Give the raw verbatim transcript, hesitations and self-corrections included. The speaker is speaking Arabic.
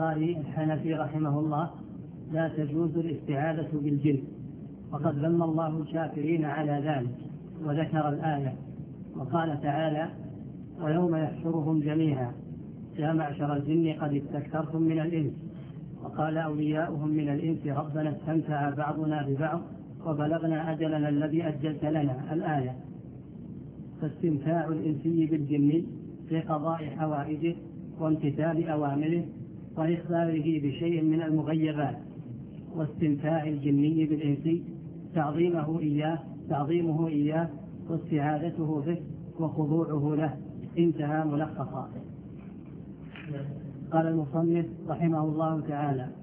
البخاري الحنفي رحمه الله: لا تجوز الاستعاذة بالجن، وقد ذم الله الكافرين على ذلك، وذكر الآية وقال تعالى: ويوم يحشرهم جميعا يا معشر الجن قد استكثرتم من الإنس، وقال أولياؤهم من الإنس ربنا استمتع بعضنا ببعض وبلغنا أجلنا الذي أجلت لنا، الآية. فاستمتاع الإنسي بالجن في قضاء حوائجه وامتثال أوامره وإخباره بشيء من المغيبات، واستمتاع الجني بالإنسي تعظيمه إياه تعظيمه إياه واستعاذته به وخضوعه له. انتهى ملخصا. قال المصنف رحمه الله تعالى: